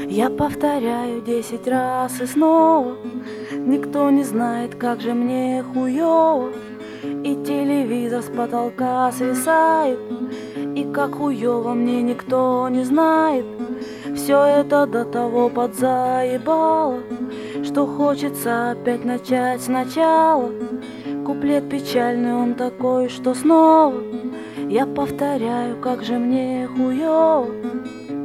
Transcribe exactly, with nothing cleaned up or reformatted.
Я повторяю десять раз и снова. Никто не знает, как же мне хуёво. И телевизор с потолка свисает, и как хуёво мне никто не знает. Все это до того подзаебало, что хочется опять начать сначала. Куплет печальный, он такой, что снова я повторяю, как же мне хуёво.